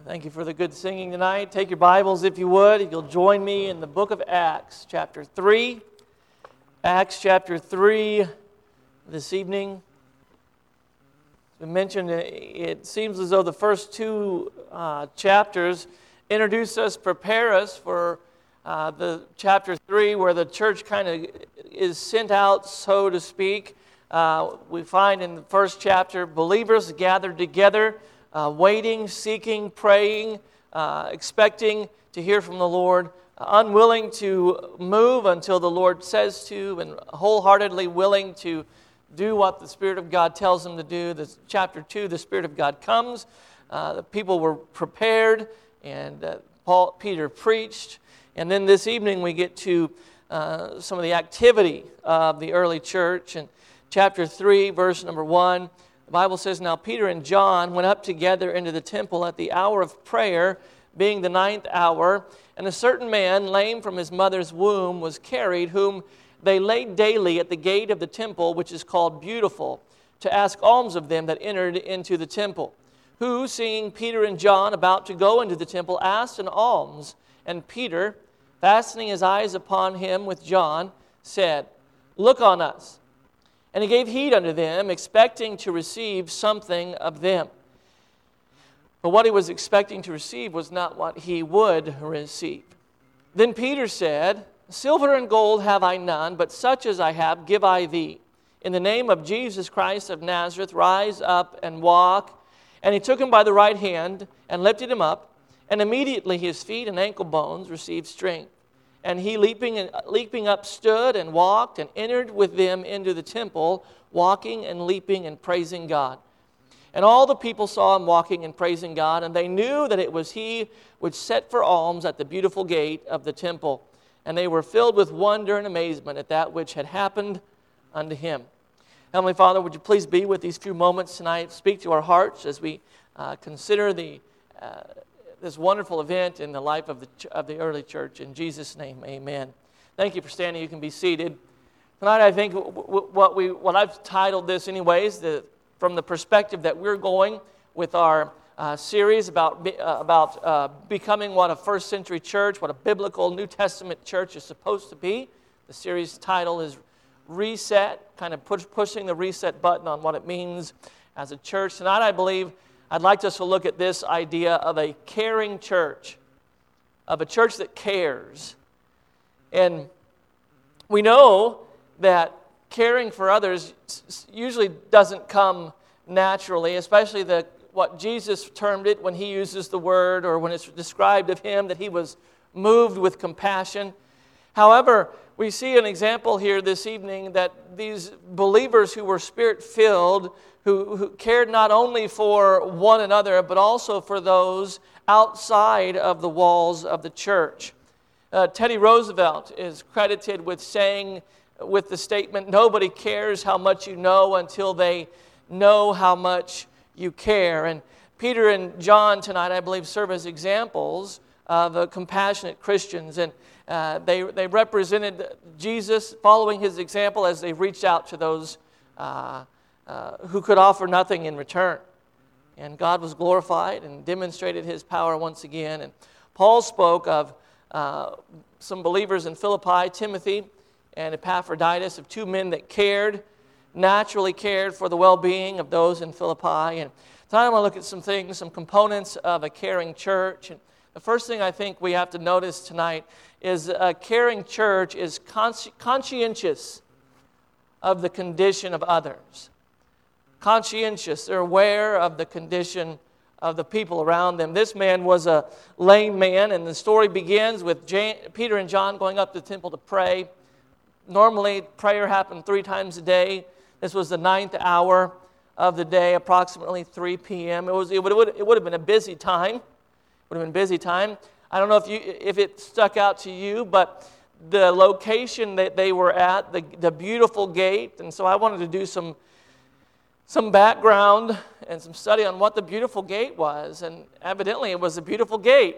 Thank you for the good singing tonight. Take your Bibles, if you would. If you'll join me in the book of Acts, chapter 3. Acts chapter 3 this evening. As we mentioned, it seems as though the first two chapters introduce us, prepare us for the chapter 3, where the church kind of is sent out, so to speak. We find in the first chapter believers gathered together, waiting, seeking, praying, expecting to hear from the Lord, unwilling to move until the Lord says to, and wholeheartedly willing to do what the Spirit of God tells them to do. Chapter 2, the Spirit of God comes. The people were prepared, and Peter preached. And then this evening we get to some of the activity of the early church. And chapter 3, verse number 1, the Bible says, "Now Peter and John went up together into the temple at the hour of prayer, being the 9th hour, and a certain man, lame from his mother's womb, was carried, whom they laid daily at the gate of the temple, which is called Beautiful, to ask alms of them that entered into the temple. Who, seeing Peter and John about to go into the temple, asked an alms. And Peter, fastening his eyes upon him with John, said, Look on us. And he gave heed unto them, expecting to receive something of them. But what he was expecting to receive was not what he would receive. Then Peter said, Silver and gold have I none, but such as I have give I thee. In the name of Jesus Christ of Nazareth, rise up and walk. And he took him by the right hand and lifted him up, and immediately his feet and ankle bones received strength. And he, leaping up, stood and walked and entered with them into the temple, walking and leaping and praising God. And all the people saw him walking and praising God, and they knew that it was he which set for alms at the beautiful gate of the temple. And they were filled with wonder and amazement at that which had happened unto him." Heavenly Father, would you please be with these few moments tonight? Speak to our hearts as we consider this wonderful event in the life of the early church. In Jesus' name, amen. Thank you for standing. You can be seated. Tonight, I think what I've titled this anyways, from the perspective that we're going with our series about becoming what a first century church, what a biblical New Testament church is supposed to be. The series title is Reset, kind of pushing the reset button on what it means as a church. Tonight, I believe I'd like us to look at this idea of a caring church, of a church that cares. And we know that caring for others usually doesn't come naturally, especially what Jesus termed it when he uses the word, or when it's described of him that he was moved with compassion. However, we see an example here this evening that these believers who were Spirit-filled, who cared not only for one another, but also for those outside of the walls of the church. Teddy Roosevelt is credited with saying, with the statement, "Nobody cares how much you know until they know how much you care." And Peter and John tonight, I believe, serve as examples of compassionate Christians. And they represented Jesus, following his example as they reached out to those who could offer nothing in return. And God was glorified and demonstrated his power once again. And Paul spoke of some believers in Philippi, Timothy and Epaphroditus, of two men that naturally cared for the well-being of those in Philippi. And tonight I want to look at some things, some components of a caring church. And the first thing I think we have to notice tonight is a caring church is conscientious of the condition of others. Conscientious, they're aware of the condition of the people around them. This man was a lame man, and the story begins with Peter and John going up to the temple to pray. Normally, prayer happened 3 times a day. This was the 9th hour of the day, approximately 3 p.m. It would have been a busy time. Would have been busy time. I don't know if it stuck out to you, but the location that they were at, the beautiful gate, and so I wanted to do some background and some study on what the beautiful gate was, and evidently it was a beautiful gate.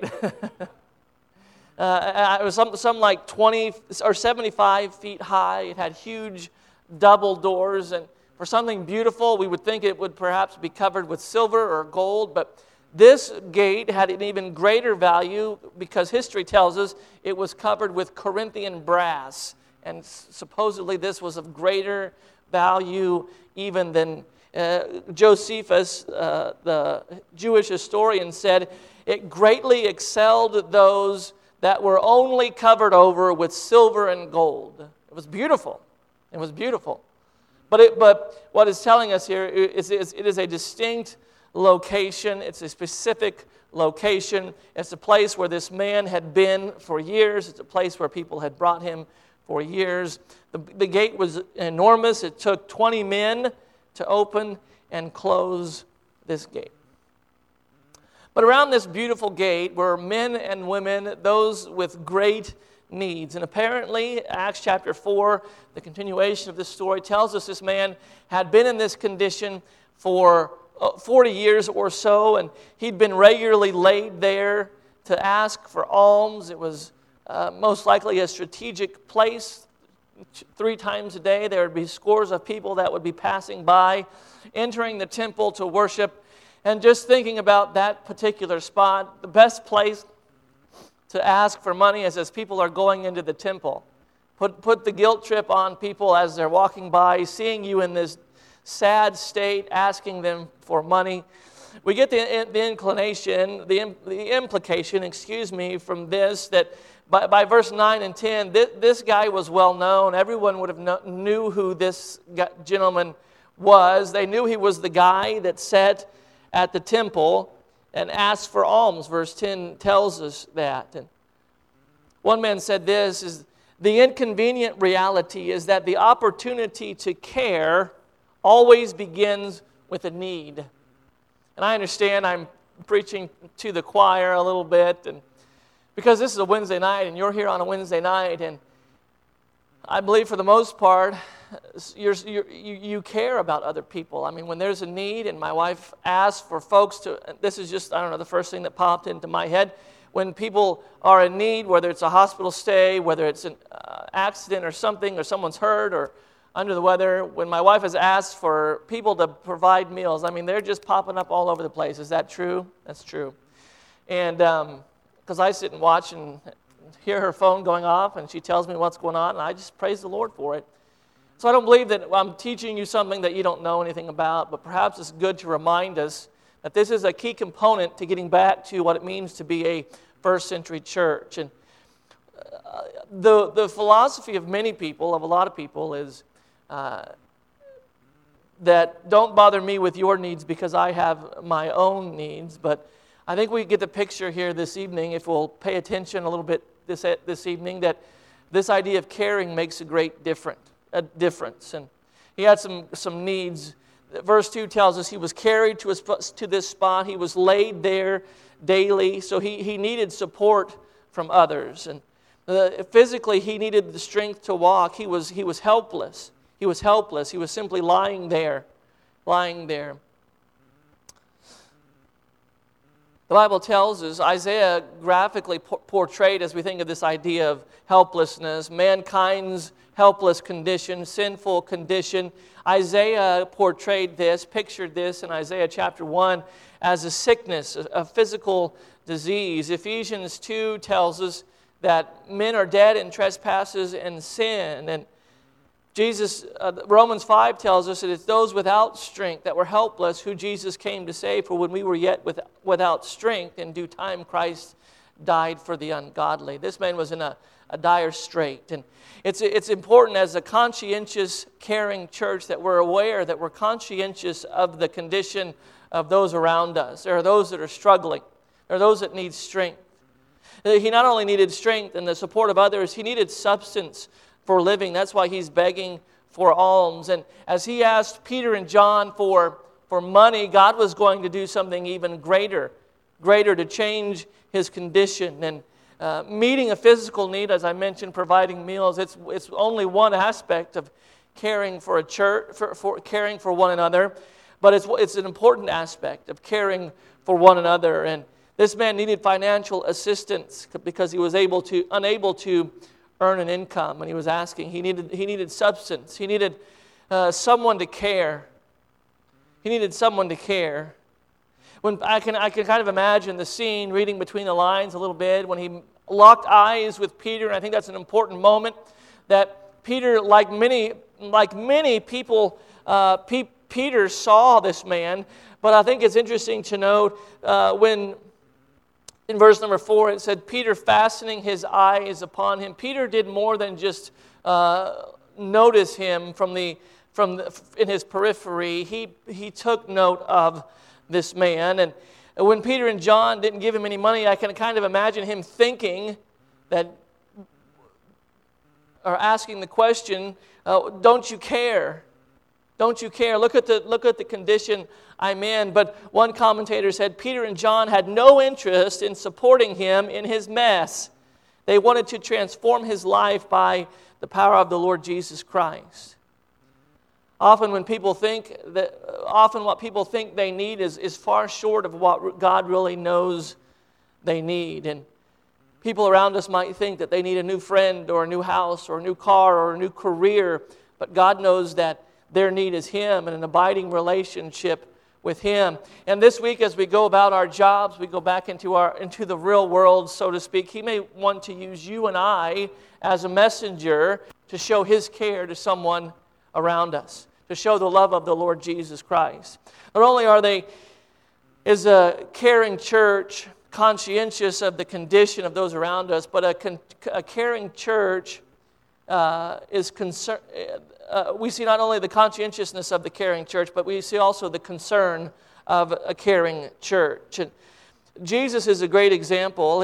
It was some like 20 or 75 feet high. It had huge double doors, and for something beautiful, we would think it would perhaps be covered with silver or gold, but This gate had an even greater value because history tells us it was covered with Corinthian brass. And supposedly this was of greater value even than Josephus, the Jewish historian, said it greatly excelled those that were only covered over with silver and gold. It was beautiful. It was beautiful. But what it's telling us here is it is a distinct location. It's a specific location. It's a place where this man had been for years. It's a place where people had brought him for years. The gate was enormous. It took 20 men to open and close this gate. But around this beautiful gate were men and women, those with great needs. And apparently, Acts chapter 4, the continuation of this story, tells us this man had been in this condition for 40 years or so, and he'd been regularly laid there to ask for alms. It was most likely a strategic place. 3 times a day, there would be scores of people that would be passing by, entering the temple to worship. And just thinking about that particular spot, the best place to ask for money is as people are going into the temple. Put the guilt trip on people as they're walking by, seeing you in this sad state, asking them for money. We get the inclination, the implication, from this, that by verse 9 and 10, this guy was well known. Everyone would have knew who this gentleman was. They knew he was the guy that sat at the temple and asked for alms. Verse 10 tells us that. And one man said this, is the inconvenient reality is that the opportunity to care always begins with a need. And I understand I'm preaching to the choir a little bit, and because this is a Wednesday night, and you're here on a Wednesday night, and I believe for the most part, you care about other people. I mean, when there's a need, and my wife asks for folks to, this is just, the first thing that popped into my head. When people are in need, whether it's a hospital stay, whether it's an accident or something, or someone's hurt or under the weather, when my wife has asked for people to provide meals, they're just popping up all over the place. Is that true? That's true. And because I sit and watch and hear her phone going off, and she tells me what's going on, and I just praise the Lord for it. So I don't believe that I'm teaching you something that you don't know anything about, but perhaps it's good to remind us that this is a key component to getting back to what it means to be a first century church. And the philosophy of many people, of a lot of people, is that don't bother me with your needs because I have my own needs. But I think we get the picture here this evening, if we'll pay attention a little bit this evening, that this idea of caring makes a great difference. And he had some needs. Verse 2 tells us he was carried to this spot. He was laid there daily, so he needed support from others. And physically, he needed the strength to walk. He was helpless. He was helpless. He was simply lying there. The Bible tells us, Isaiah graphically portrayed, as we think of this idea of helplessness, mankind's helpless condition, sinful condition. Isaiah portrayed this, pictured this in Isaiah chapter 1 as a sickness, a physical disease. Ephesians 2 tells us that men are dead in trespasses and sin. And Romans 5 tells us that it's those without strength that were helpless who Jesus came to save. For when we were yet without strength, in due time Christ died for the ungodly. This man was in a dire strait. And it's important as a conscientious, caring church that we're aware that we're conscientious of the condition of those around us. There are those that are struggling. There are those that need strength. He not only needed strength and the support of others, he needed substance for living. That's why he's begging for alms. And as he asked Peter and John for money, God was going to do something even greater to change his condition. And meeting a physical need, as I mentioned, providing meals, it's only one aspect of caring for a church, for caring for one another, but it's an important aspect of caring for one another. And this man needed financial assistance because he was unable to earn an income, and he was asking. He needed substance. He needed someone to care. He needed someone to care. When I can kind of imagine the scene, reading between the lines a little bit, when he locked eyes with Peter, and I think that's an important moment, that Peter, like many people, Peter saw this man, but I think it's interesting to note when in verse number 4 it said, Peter fastening his eyes upon him. Peter did more than just notice him in his periphery. He took note of this man. And when Peter and John didn't give him any money, I can kind of imagine him thinking that, or asking the question, don't you care? Don't you care? Look at the condition I'm in. But one commentator said Peter and John had no interest in supporting him in his mess. They wanted to transform his life by the power of the Lord Jesus Christ. Often what people think they need is far short of what God really knows they need. And people around us might think that they need a new friend or a new house or a new car or a new career, but God knows that their need is Him and an abiding relationship with Him. And this week, as we go about our jobs, we go back into the real world, so to speak. He may want to use you and I as a messenger to show His care to someone around us, to show the love of the Lord Jesus Christ. Not only is a caring church conscientious of the condition of those around us, but a caring church is concerned. We see not only the conscientiousness of the caring church, but we see also the concern of a caring church. And Jesus is a great example.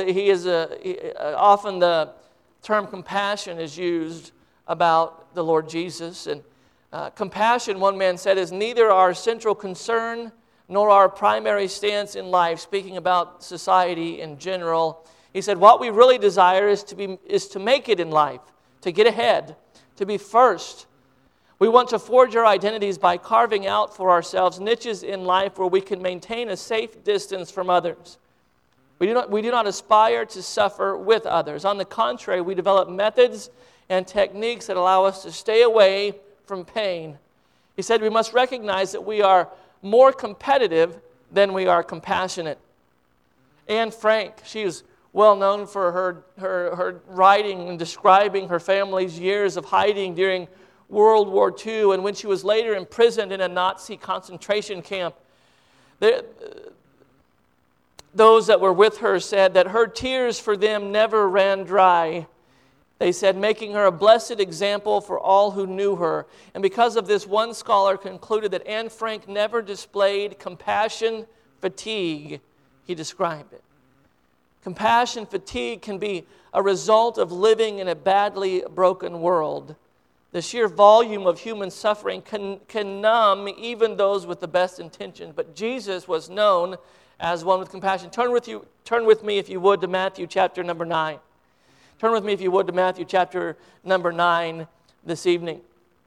Often the term compassion is used about the Lord Jesus. And compassion, one man said, is neither our central concern nor our primary stance in life, speaking about society in general. He said, what we really desire is to make it in life, to get ahead, to be first. We want to forge our identities by carving out for ourselves niches in life where we can maintain a safe distance from others. We do not aspire to suffer with others. On the contrary, we develop methods and techniques that allow us to stay away from pain. He said we must recognize that we are more competitive than we are compassionate. Anne Frank, she is well known for her writing and describing her family's years of hiding during World War II, and when she was later imprisoned in a Nazi concentration camp. Those that were with her said that her tears for them never ran dry. They said, making her a blessed example for all who knew her. And because of this, one scholar concluded that Anne Frank never displayed compassion fatigue. He described it. Compassion fatigue can be a result of living in a badly broken world. The sheer volume of human suffering can numb even those with the best intentions. But Jesus was known as one with compassion. Turn with me, if you would, to Matthew chapter number 9. Turn with me, if you would, to Matthew chapter number 9 this evening.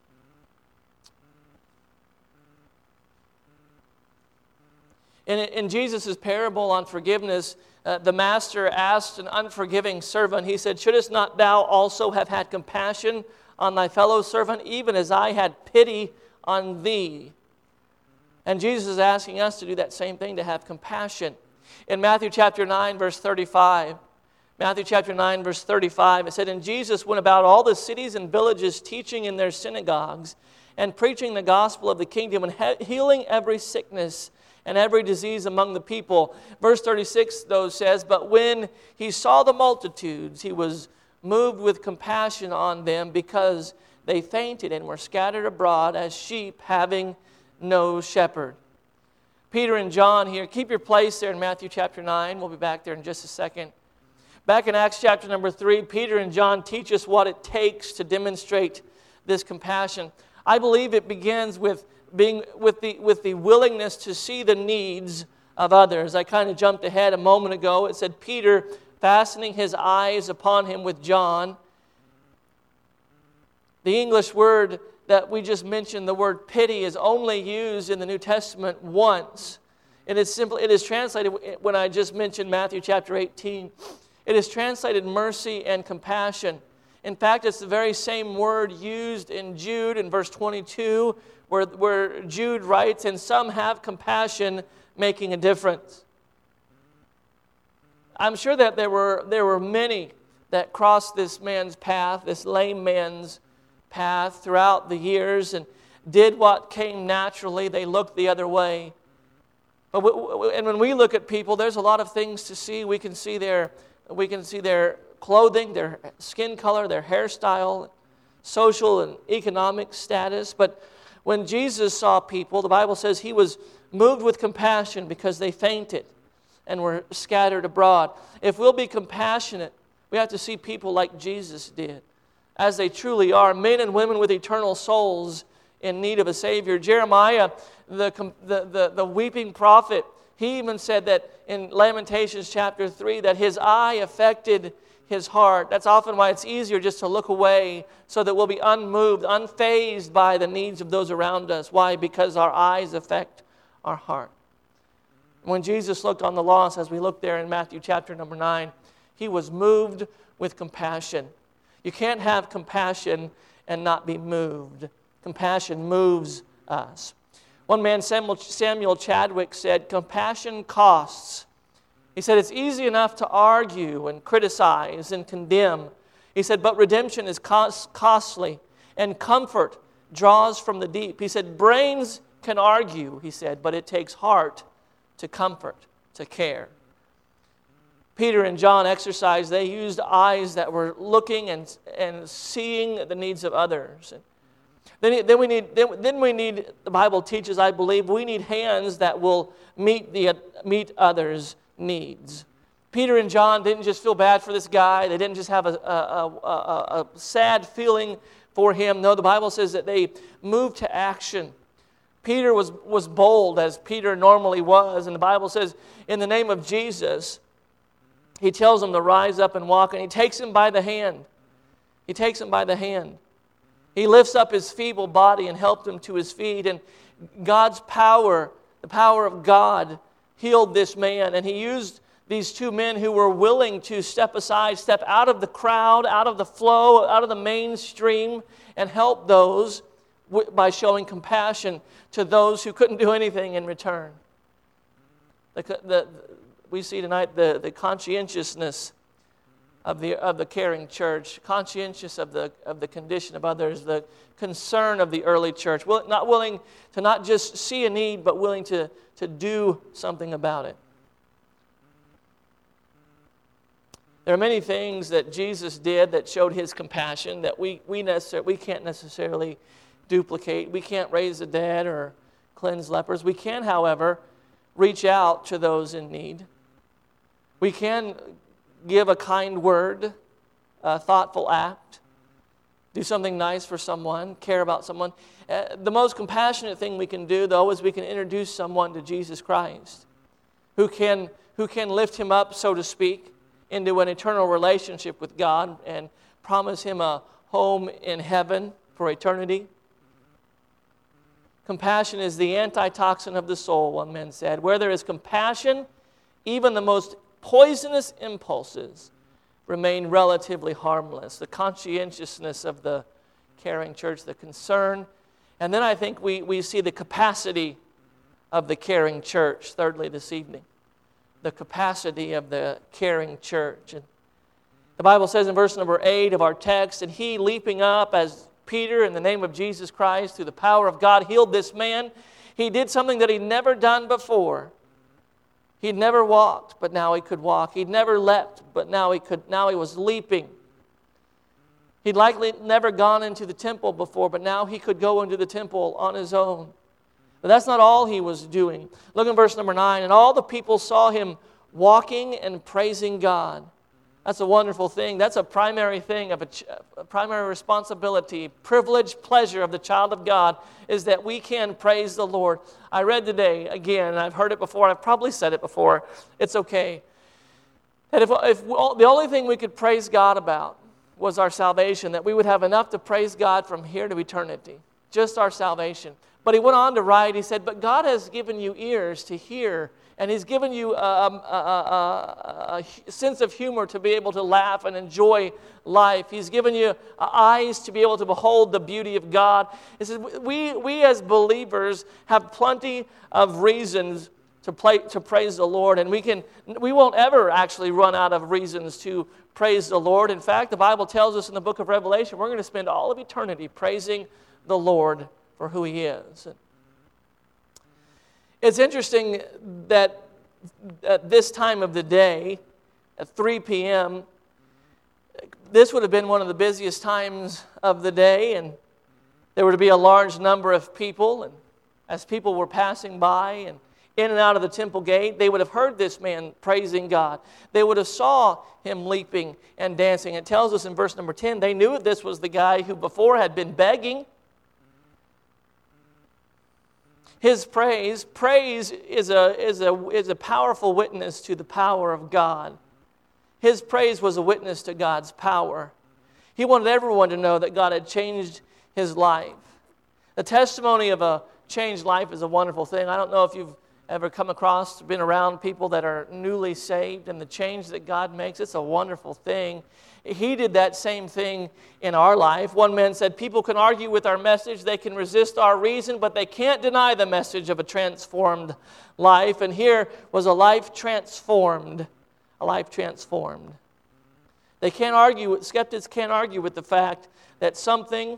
In Jesus' parable on forgiveness, the master asked an unforgiving servant, he said, shouldest not thou also have had compassion on thy fellow servant, even as I had pity on thee? And Jesus is asking us to do that same thing, to have compassion. In Matthew chapter 9, verse 35, Matthew chapter 9, verse 35, it said, and Jesus went about all the cities and villages, teaching in their synagogues, and preaching the gospel of the kingdom, and healing every sickness and every disease among the people. Verse 36, though, says, but when he saw the multitudes, he was moved with compassion on them, because they fainted and were scattered abroad as sheep having no shepherd. Peter and John here, keep your place there in Matthew chapter 9. We'll be back there in just a second. Back in Acts chapter number 3, Peter and John teach us what it takes to demonstrate this compassion. I believe it begins with the willingness to see the needs of others. I kind of jumped ahead a moment ago. It said Peter fastening his eyes upon him with John. The English word that we just mentioned, the word pity, is only used in the New Testament once. It is translated, when I just mentioned Matthew chapter 18, it is translated mercy and compassion. In fact, it's the very same word used in Jude in verse 22, where Jude writes, and some have compassion, making a difference. I'm sure that there were many that crossed this man's path, this lame man's path throughout the years and did what came naturally. They looked the other way. And when we look at people, there's a lot of things to see. We can see their clothing, their skin color, their hairstyle, social and economic status. But when Jesus saw people, the Bible says he was moved with compassion because they fainted and were scattered abroad. If we'll be compassionate, we have to see people like Jesus did, as they truly are, men and women with eternal souls in need of a Savior. Jeremiah, the weeping prophet, he even said that in Lamentations chapter 3 that his eye affected his heart. That's often why it's easier just to look away so that we'll be unmoved, unfazed by the needs of those around us. Why? Because our eyes affect our heart. When Jesus looked on the lost, as we look there in Matthew chapter number 9, he was moved with compassion. You can't have compassion and not be moved. Compassion moves us. One man, Samuel Chadwick, said, compassion costs. He said, it's easy enough to argue and criticize and condemn. He said, but redemption is costly, and comfort draws from the deep. He said, brains can argue, he said, but it takes heart to comfort, to care. Peter and John exercised, they used eyes that were looking and seeing the needs of others. Then we need, the Bible teaches, I believe, we need hands that will meet others' needs. Peter and John didn't just feel bad for this guy. They didn't just have a sad feeling for him. No, the Bible says that they moved to action. Peter was bold, as Peter normally was. And the Bible says, in the name of Jesus, he tells him to rise up and walk. And he takes him by the hand. He takes him by the hand. He lifts up his feeble body and helped him to his feet. And God's power, the power of God, healed this man. And he used these two men who were willing to step aside, step out of the crowd, out of the flow, out of the mainstream, and help those by showing compassion to those who couldn't do anything in return. We see tonight the conscientiousness of the caring church, conscientious of the condition of others, the concern of the early church, not willing to not just see a need, but willing to do something about it. There are many things that Jesus did that showed his compassion that we can't necessarily duplicate. We can't raise the dead or cleanse lepers. We can, however, reach out to those in need. We can give a kind word, a thoughtful act, do something nice for someone, care about someone. The most compassionate thing we can do, though, is we can introduce someone to Jesus Christ, who can lift him up, so to speak, into an eternal relationship with God and promise him a home in heaven for eternity. Compassion is the antitoxin of the soul, one man said. Where there is compassion, even the most poisonous impulses remain relatively harmless. The conscientiousness of the caring church, the concern. And then I think we see the capacity of the caring church, thirdly, this evening. The capacity of the caring church. And the Bible says in verse number 8 of our text, and he, leaping up as Peter in the name of Jesus Christ, through the power of God, healed this man. He did something that he'd never done before. He'd never walked, but now he could walk. He'd never leapt, but now he could. Now he was leaping. He'd likely never gone into the temple before, but now he could go into the temple on his own. But that's not all he was doing. Look in verse number 9. And all the people saw him walking and praising God. That's a wonderful thing. That's a primary thing, of a primary responsibility, privilege, pleasure of the child of God, is that we can praise the Lord. I read today, again, and I've heard it before, I've probably said it before, it's okay, that if the only thing we could praise God about was our salvation, that we would have enough to praise God from here to eternity, just our salvation. But he went on to write, he said, but God has given you ears to hear, and he's given you a sense of humor to be able to laugh and enjoy life. He's given you eyes to be able to behold the beauty of God. He says, we as believers have plenty of reasons to praise the Lord. And we won't ever actually run out of reasons to praise the Lord. In fact, the Bible tells us in the book of Revelation, we're going to spend all of eternity praising the Lord for who He is. It's interesting that at this time of the day, at 3 p.m., this would have been one of the busiest times of the day, and there would be a large number of people, and as people were passing by and in and out of the temple gate, they would have heard this man praising God. They would have saw him leaping and dancing. It tells us in verse number 10, they knew that this was the guy who before had been begging. His praise is a powerful witness to the power of God. His praise was a witness to God's power. He wanted everyone to know that God had changed his life. The testimony of a changed life is a wonderful thing. I don't know if you've ever come across, been around people that are newly saved and the change that God makes. It's a wonderful thing. He did that same thing in our life. One man said, people can argue with our message, they can resist our reason, but they can't deny the message of a transformed life. And here was a life transformed. A life transformed. They can't argue, skeptics can't argue with the fact that someone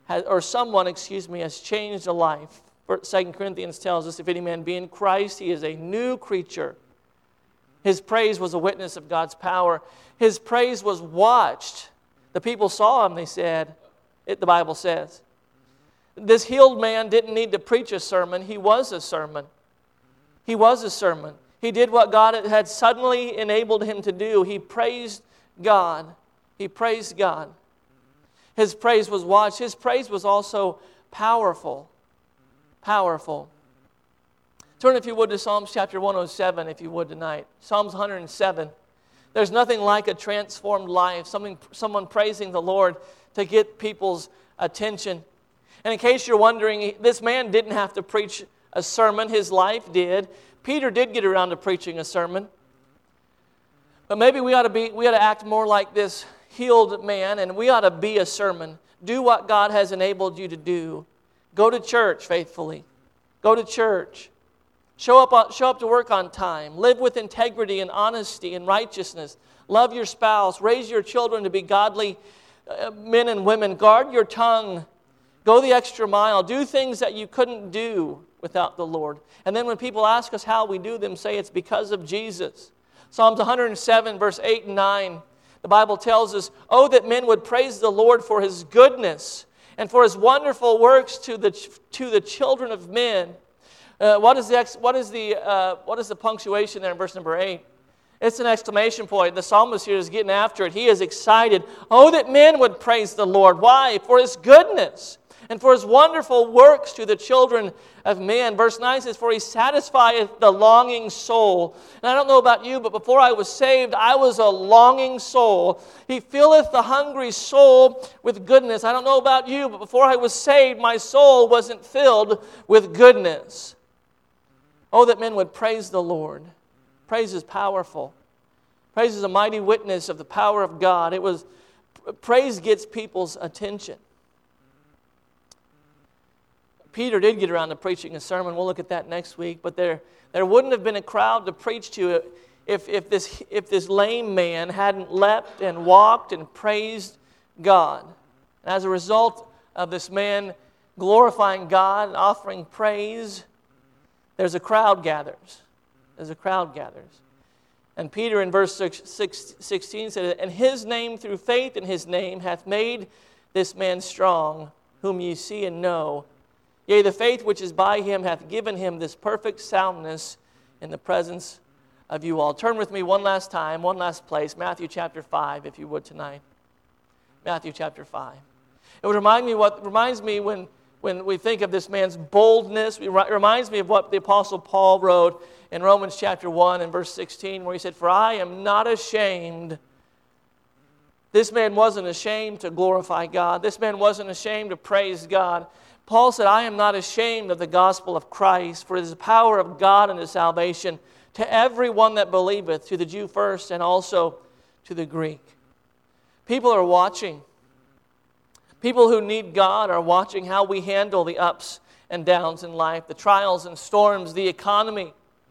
has changed a life. 2 Corinthians tells us, if any man be in Christ, he is a new creature. His praise was a witness of God's power. His praise was watched. The people saw him, they said, the Bible says. This healed man didn't need to preach a sermon. He was a sermon. He was a sermon. He did what God had suddenly enabled him to do. He praised God. He praised God. His praise was watched. His praise was also powerful. Powerful. Turn, if you would, to Psalms chapter 107, if you would, tonight. Psalms 107. There's nothing like a transformed life, someone praising the Lord to get people's attention. And in case you're wondering, this man didn't have to preach a sermon. His life did. Peter did get around to preaching a sermon. But maybe we ought to act more like this healed man, and we ought to be a sermon. Do what God has enabled you to do. Go to church faithfully. Go to church. Show up to work on time. Live with integrity and honesty and righteousness. Love your spouse. Raise your children to be godly men and women. Guard your tongue. Go the extra mile. Do things that you couldn't do without the Lord. And then when people ask us how we do them, say it's because of Jesus. Psalms 107, verse 8 and 9. The Bible tells us, "Oh, that men would praise the Lord for His goodness and for His wonderful works to the children of men." What is the punctuation there in verse number 8? It's an exclamation point. The psalmist here is getting after it. He is excited. Oh, that men would praise the Lord. Why? For His goodness and for His wonderful works to the children of men. Verse 9 says, "For He satisfieth the longing soul." And I don't know about you, but before I was saved, I was a longing soul. He filleth the hungry soul with goodness. I don't know about you, but before I was saved, my soul wasn't filled with goodness. Oh, that men would praise the Lord. Praise is powerful. Praise is a mighty witness of the power of God. Praise gets people's attention. Peter did get around to preaching a sermon. We'll look at that next week. But there wouldn't have been a crowd to preach to if this lame man hadn't leapt and walked and praised God. And as a result of this man glorifying God and offering praise, there's a crowd gathers. There's a crowd gathers. And Peter in verse 16 said, "And His name through faith in His name hath made this man strong, whom ye see and know. Yea, the faith which is by Him hath given him this perfect soundness in the presence of you all." Turn with me one last time, one last place, Matthew chapter 5, if you would tonight. Matthew chapter 5. It would reminds me when we think of this man's boldness. It reminds me of what the Apostle Paul wrote in Romans chapter 1 and verse 16, where he said, "For I am not ashamed." This man wasn't ashamed to glorify God. This man wasn't ashamed to praise God. Paul said, "I am not ashamed of the gospel of Christ, for it is the power of God unto salvation to everyone that believeth, to the Jew first and also to the Greek." People are watching. People who need God are watching how we handle the ups and downs in life, the trials and storms, the economy.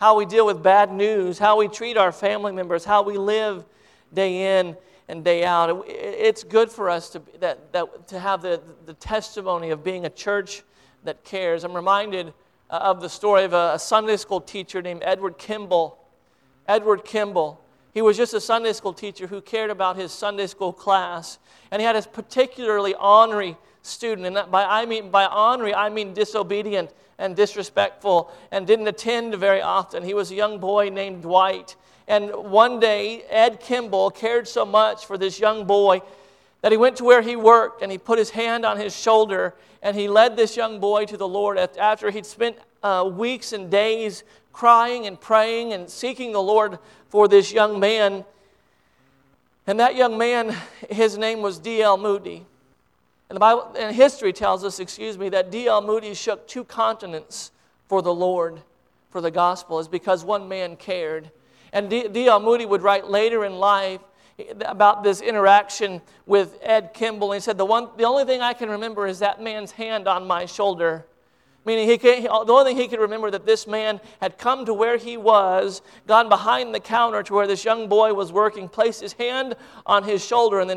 how we deal with bad news, how we treat our family members, how we live day in and day out. It's good for us to have the testimony of being a church that cares. I'm reminded of the story of a Sunday school teacher named Edward Kimball. Edward Kimball. He was just a Sunday school teacher who cared about his Sunday school class. And he had a particularly ornery student. And by ornery, I mean disobedient and disrespectful and didn't attend very often. He was a young boy named Dwight. And one day, Ed Kimball cared so much for this young boy that he went to where he worked and he put his hand on his shoulder and he led this young boy to the Lord after he'd spent weeks and days crying and praying and seeking the Lord for this young man. And that young man, his name was D.L. Moody. And the Bible and history tells us, that D.L. Moody shook 2 continents for the Lord, for the gospel, is because one man cared. And D.L. Moody would write later in life about this interaction with Ed Kimball. And he said, the only thing I can remember is that man's hand on my shoulder. Meaning the only thing he could remember that this man had come to where he was, gone behind the counter to where this young boy was working, placed his hand on his shoulder, and then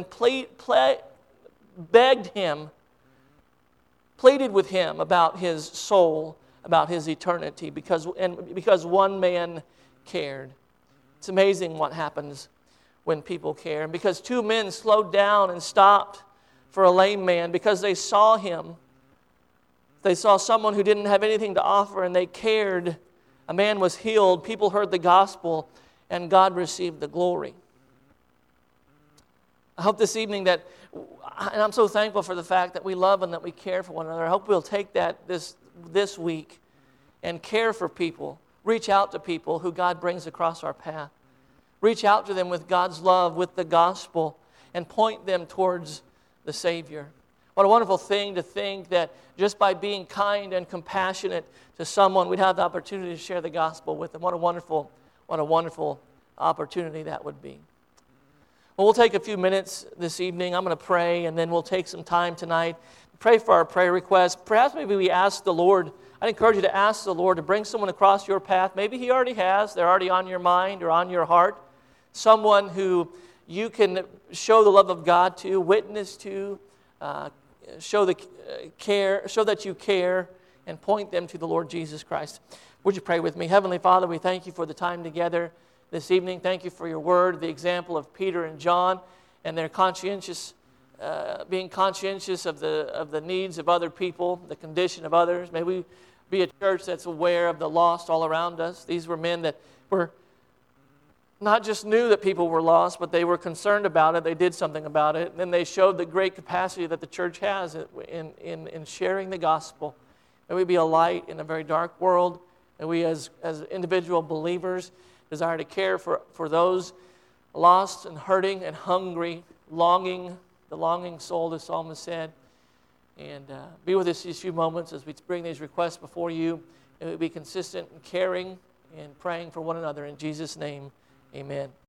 begged him, pleaded with him about his soul, about his eternity, because one man cared. It's amazing what happens when people care. And because 2 men slowed down and stopped for a lame man, because they saw him, they saw someone who didn't have anything to offer and they cared. A man was healed, people heard the gospel, and God received the glory. I hope this evening and I'm so thankful for the fact that we love and that we care for one another. I hope we'll take that this week and care for people. Reach out to people who God brings across our path. Reach out to them with God's love, with the gospel, and point them towards the Savior. What a wonderful thing to think that just by being kind and compassionate to someone, we'd have the opportunity to share the gospel with them. What a wonderful opportunity that would be. Well, we'll take a few minutes this evening. I'm going to pray, and then we'll take some time tonight. Pray for our prayer requests. Perhaps maybe we ask the Lord. I'd encourage you to ask the Lord to bring someone across your path. Maybe He already has. They're already on your mind or on your heart. Someone who you can show the love of God to, witness to, show that you care, and point them to the Lord Jesus Christ. Would you pray with me? Heavenly Father, we thank you for the time together this evening. Thank you for your word, the example of Peter and John, and their being conscientious of the needs of other people, the condition of others. May we be a church that's aware of the lost all around us. These were men that were not just knew that people were lost, but they were concerned about it. They did something about it. And then they showed the great capacity that the church has in sharing the gospel. May we be a light in a very dark world. And we as individual believers desire to care for those lost and hurting and hungry, longing, the longing soul, the psalmist said. And be with us these few moments as we bring these requests before you. And we be consistent in caring and praying for one another. In Jesus' name, amen.